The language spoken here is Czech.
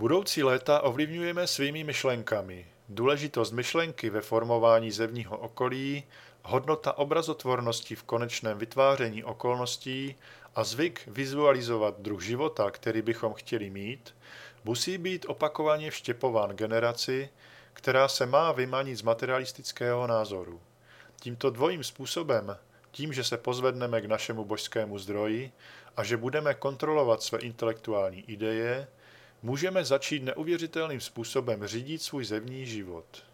Budoucí léta ovlivňujeme svými myšlenkami. Důležitost myšlenky ve formování zevního okolí, hodnota obrazotvornosti v konečném vytváření okolností a zvyk vizualizovat druh života, který bychom chtěli mít, musí být opakovaně vštěpován generaci, která se má vymanit z materialistického názoru. Tímto dvojím způsobem, tím, že se pozvedneme k našemu božskému zdroji a že budeme kontrolovat své intelektuální ideje, můžeme začít neuvěřitelným způsobem řídit svůj zevní život.